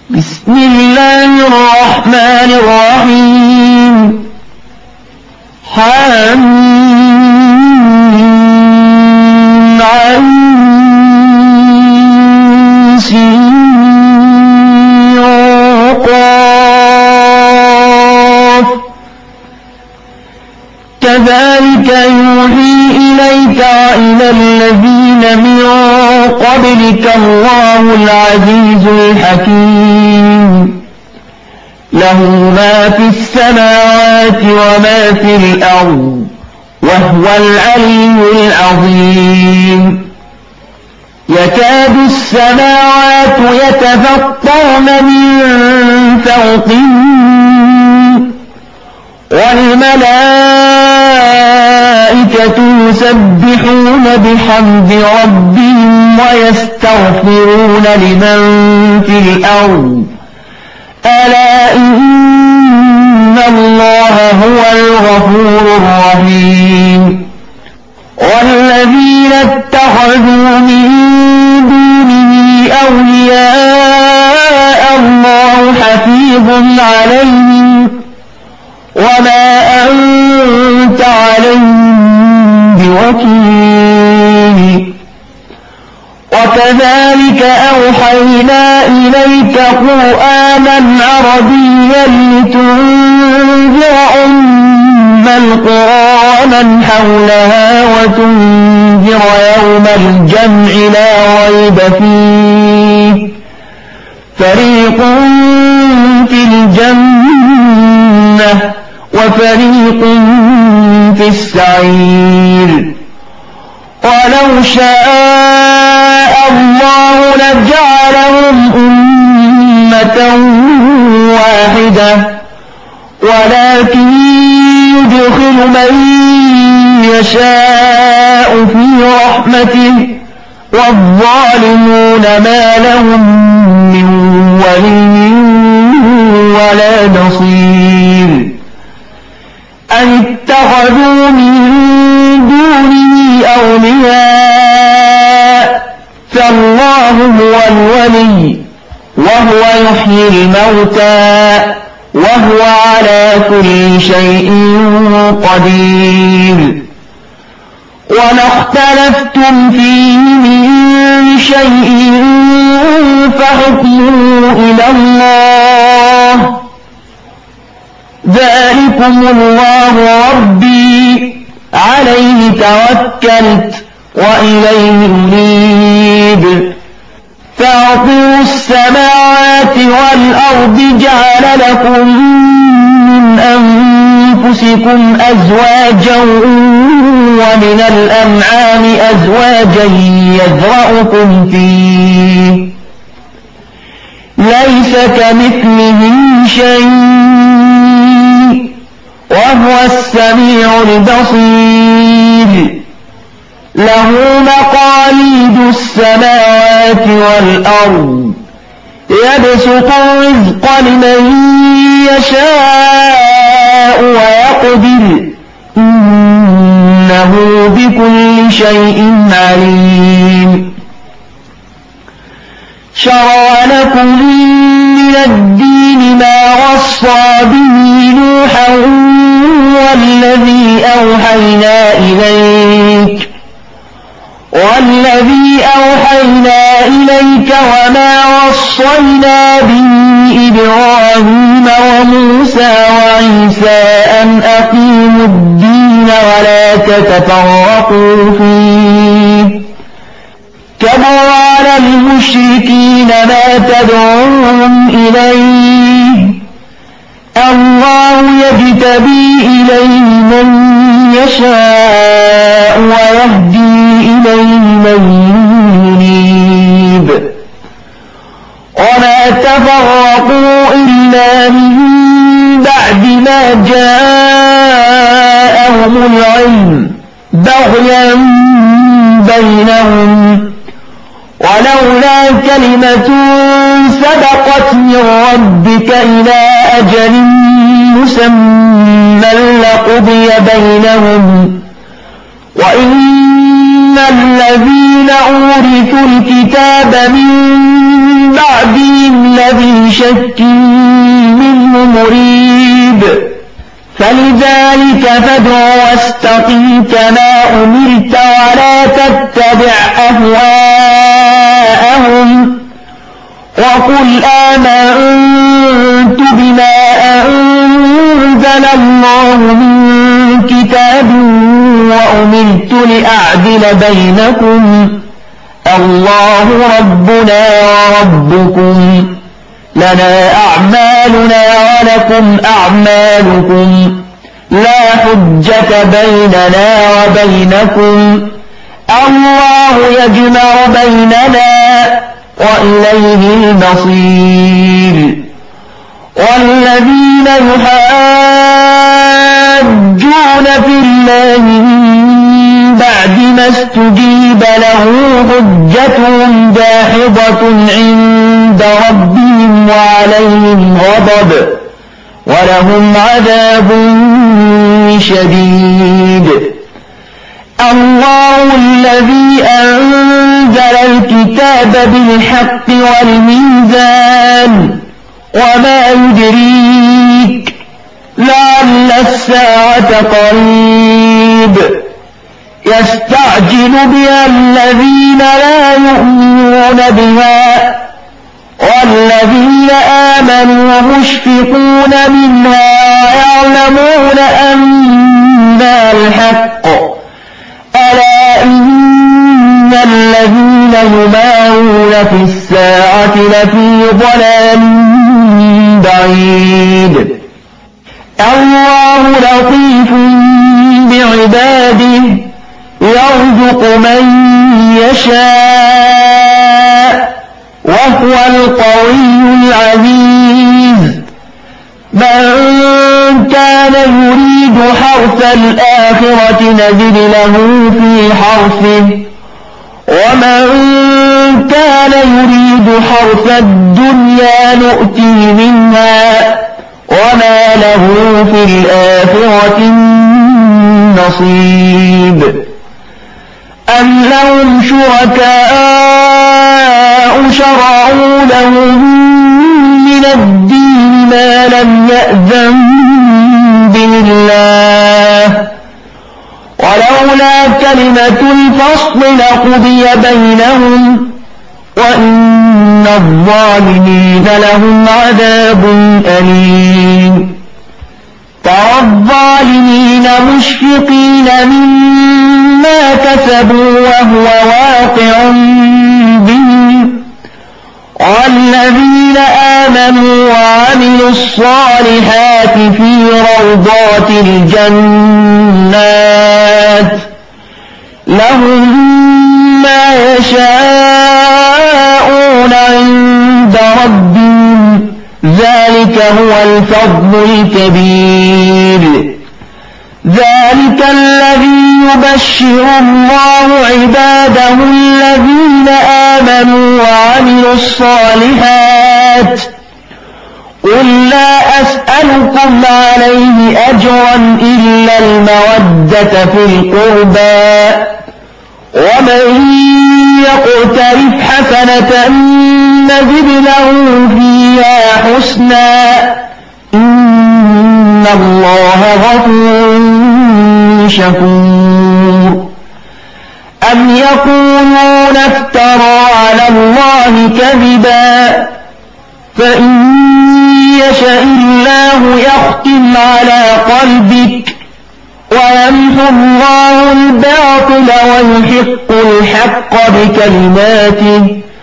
بسم الله الرحمن الرحيم حم عين سين قاف كذلك يوحي إليك وإلى الذين من قبلك الله العزيز الحكيم له ما في السماوات وما في الأرض وهو العلي العظيم يكاد السماوات يتفطرن من فوقهم والملائكة يسبحون بحمد ربهم ويستغفرون لمن في الأرض ألا إن الله هو الغفور الرحيم والذين اتخذوا من دونه أولياء الله حفيظ عليهم وما أنت عليهم بوكيل وكذلك أوحينا إليك قرآنا عربيا لتنذر أم القرى ومن حولها وتنذر يوم الجمع لا ريب فيه فريق في الجنة وفريق في السعير ولو شاء الله لجعلهم أمة واحدة ولكن يدخل من يشاء في رحمته والظالمون ما لهم من ولي ولا نصير أن اتخذوا من دونه أولياء فالله هو الولي وهو يحيي الموتى وهو على كل شيء قدير وما اختلفتم فيه من شيء فحكمه إلى الله ذلكم الله ربي عليه توكلت وإليه أنيب فاطر السماوات والأرض جعل لكم من أنفسكم أزواجا ومن الأنعام أزواجا يذرأكم فيه ليس كمثله شيء وهو السميع البصير له مقاليد السماوات والأرض يبسط الرزق لمن يشاء ويقدر إنه بكل شيء عليم شرع لكم من الدين ما وصى به نوحا والذي أوحينا إليك وما وصينا به إبراهيم وموسى وعيسى أن أقيموا الدين ولا تتفرقوا فيه كبر على المشركين ما تدعوهم إليه الله يجتبي إليه من يشاء ويهدي إليه من ينيب وما تفرقوا إلا من بعد ما جاءهم العلم بغيا بينهم ولولا كلمة سبقت من ربك إلى أجل مسمى لقضي بينهم وإن الذين أورثوا الكتاب من بعدهم لفي شك منه مريب فلذلك فادع واستقم كما أمرت ولا تتبع أهواءهم وقل آمنت بما أنزل الله من كتاب وأمرت لأعدل بينكم الله ربنا وربكم لنا أعمالنا ولكم أعمالكم لا حجة بيننا وبينكم الله يجمع بيننا وإليه المصير والذين يحاجون في الله من بعد ما استجيب له حجتهم داحضة عند ربهم وعليهم غضب ولهم عذاب شديد الله الذي أنزل الكتاب بالحق والميزان وما يدريك لعل الساعة قريب يستعجل بها الذين لا يؤمنون بها والذين آمنوا مشفقون منها ويعلمون أنها الحق ألا إن الذين يمارون في الساعة لفي ضلال بعيد الله لطيف بعباده يرزق من يشاء وهو القوي العزيز من كان يريد حرث الآخرة نزد له في حرثه ومن كان يريد حرث الدنيا نؤتي منها وما له في الآخرة نصيب أم لهم شركاء شرعوا لهم من الدين ما لم يأذن به الله ولولا كلمة الفصل لقضي بينهم وإن الظالمين لهم عذاب أليم ترى الظالمين مشفقين مما كسبوا وهو واقع بهم والذين آمنوا وعملوا الصالحات في روضات الجنات لهم ما يشاءون عند ربهم ذلك هو الفضل الكبير ذلك الذي يبشر الله عباده الذين آمنوا وعملوا الصالحات قل لا أسألكم عليه أجرا إلا المودة في القربى ومن يقترف حسنة نزد له فيها حسنا إن الله غفور شكور أم يقولون افترى على الله كذبا فإن يشاء الله يختم على قلبك ويمحو الله الباطل ويحق الحق بكلماته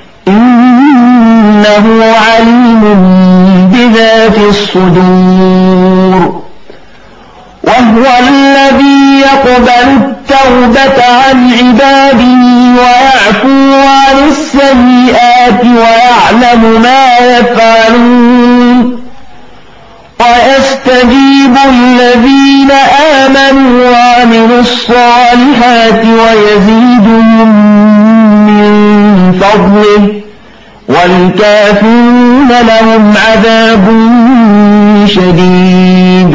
إنه عليم بذات الصدور وهو الذي يقبل التوبة عن عباده ويعفو عن السيئات ويعلم ما يفعلون ويستجيب الذين آمنوا وعملوا الصالحات ويزيدهم من فضله والكافرون لهم عذاب شديد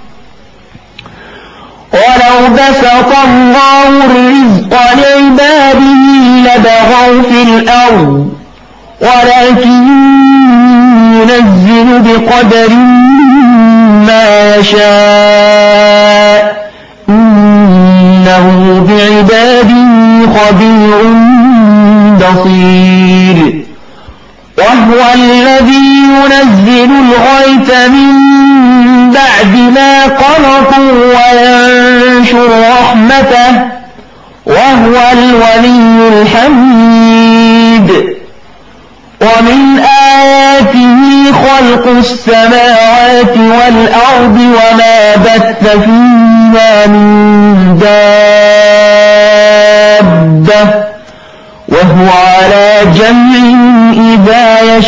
ولو بسط الله الرزق لعباده لبغوا في الأرض ولكن ينزل بقدر ما يشاء إنه بعباده خبير بصير وهو الذي ينزل الغيث من بعد ما قنطوا وينشر رحمته وهو الولي الحميد ومن آياته خلق السماوات والأرض وما بث فيها من دابة وهو على جمعهم إذا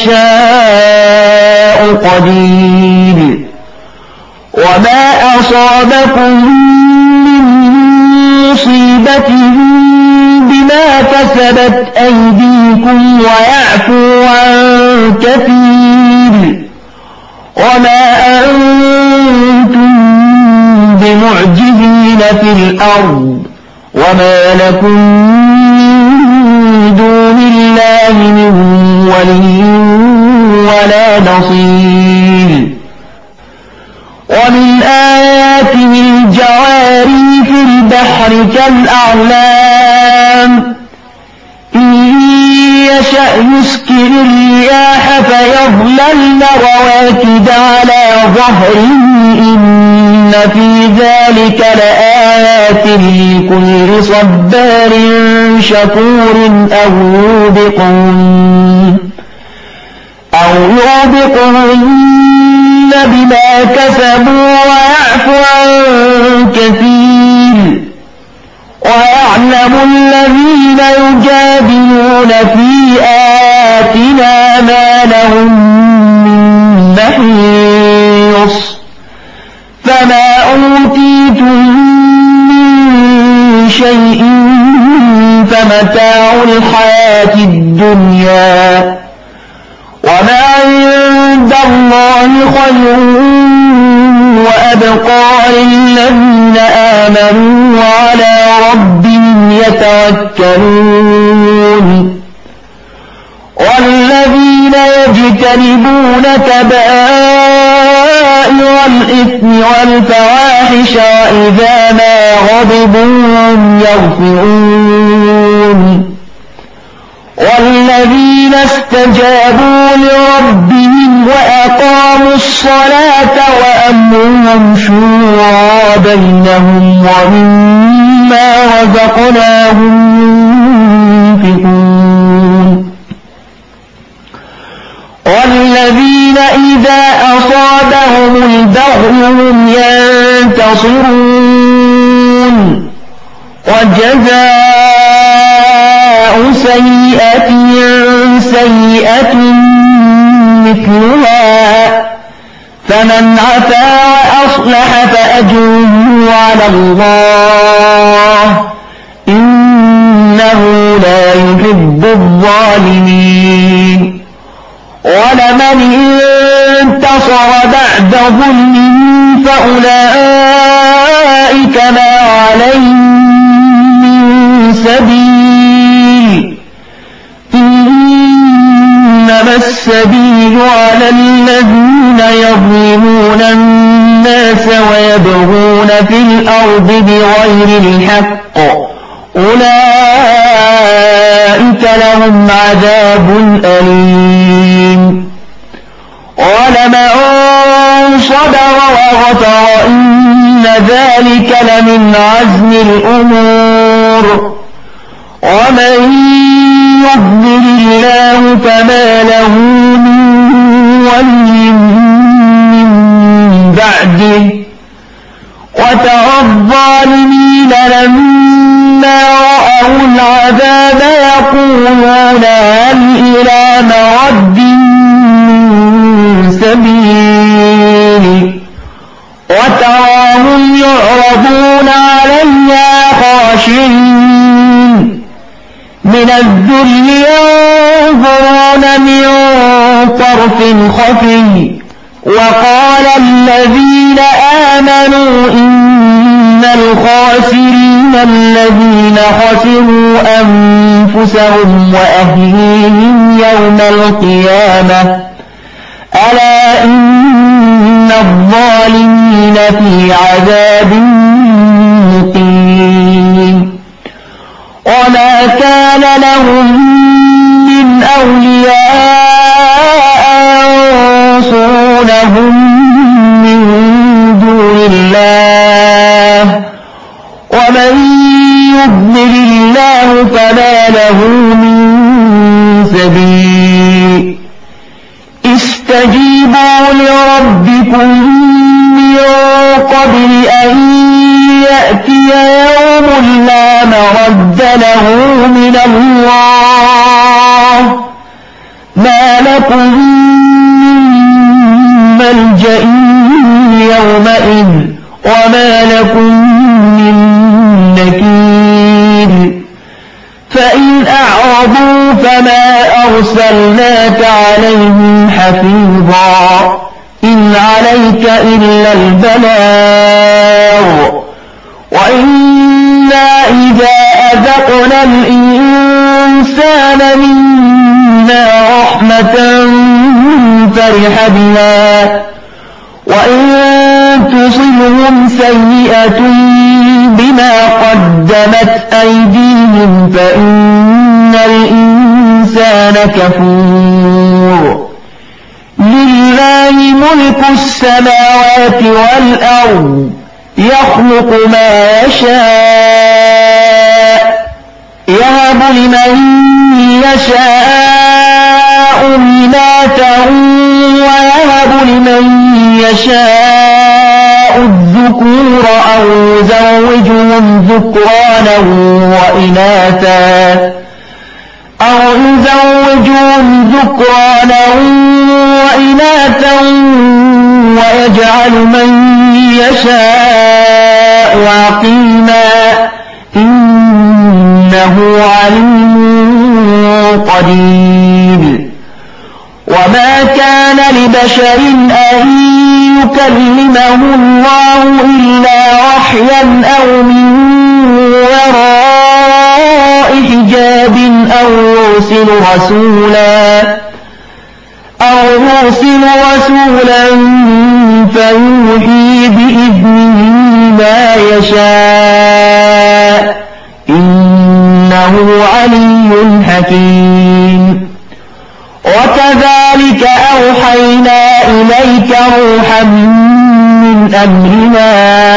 يشاء قدير وما أصابكم من مصيبة بما كسبت أيديكم ويعفو عن كثير وما أنتم بمعجزين في الأرض وما لكم من دون الله من ولي ولا نصير ومن آياته الجواري في البحر كالأعلام إن يشأ يسكن الرياح فيظللن رواكد على ظهره إن في ذلك لآيات لكل صبار شكور أو يوبقهن بما كسبوا ويعفو عن كثير ويعلم الذين يجادلون في آياتنا ما لهم من محيص فما أوتيتم من شيء فمتاع الحياة الدنيا وما عند الله خير وأبقى للذين آمنوا وعلى ربهم يتوكلون والذين يجتنبون كبائر الإثم والفواحش وإذا ما غضبوا هم يغفرون والذين استجابوا لربهم وأقاموا الصلاة وأمرهم شورى بينهم ومما رزقناهم ينفقون والذين إذا أصابهم البغي هم ينتصرون وجزاء سيئة سيئة مثلها فمن عفا وأصلح فأجره على الله إنه لا يحب الظالمين ولمن انتصر بعد ظلمه فأولئك ما عليهم من سبيل إنما السبيل على الذين يظلمون الناس ويبغون في الأرض بغير الحق أولئك لهم عذاب أليم ولمن صبر وغفر إن ذلك لمن عزم الأمور ومن يضلل الله فما له من ولي من بعده وترى الظالمين لما رأوا العذاب يقولون هل إلى مرد من سبيل وتراهم يعرضون عليها خاشعين من الذل ينظرون من طرف خفي وقال الذين آمنوا إن الخاسرين الذين خسروا أنفسهم وأهليهم يوم القيامة ألا إن الظالمين في عذاب مقيم وما كان لهم من أولياء ينصرونهم من دون الله ومن يضلل الله فما له من سبيل استجيبوا لربكم من قبل أن يأتي يوم لا مرد له من الله ما لكم من ملجأ يومئذ وما لكم من نكير فإن أعرضوا فما أرسلناك عليهم حفيظا إن عليك إلا البلاغ وإنا إذا أذقنا الإنسان منا رحمة فرح بها وإن تصبهم سيئة بما قدمت أيديهم فإن الإنسان كفور لله ملك السماوات والأرض يخلق ما يشاء يهب لمن يشاء إناثا ويهب لمن يشاء الذكور أو يزوجهم ذكرانا وإناثا ويجعل من يشاء عقيما إنه عليم قدير وما كان لبشر أن يكلمه الله إلا وحيا أو من وراء حجاب أو يرسل رسولا فيوحي بإذنه ما يشاء إنه علي حكيم وكذلك أوحينا إليك روحا من أمرنا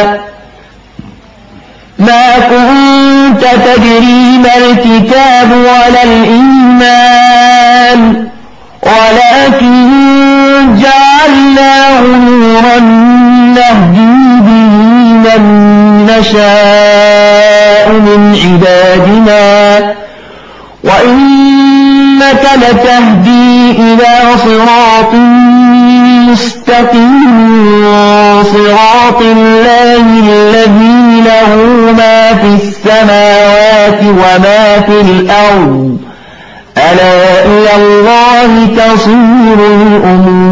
ما كنت تدري ما الكتاب ولا الإيمان ولكن جعلناه نورا نهدي به من نشاء من عبادنا وإنك لتهدي إلى صراط مستقيم صراط الله الذي له ما في السماوات وما في الأرض ألا إلى الله تصير الأمور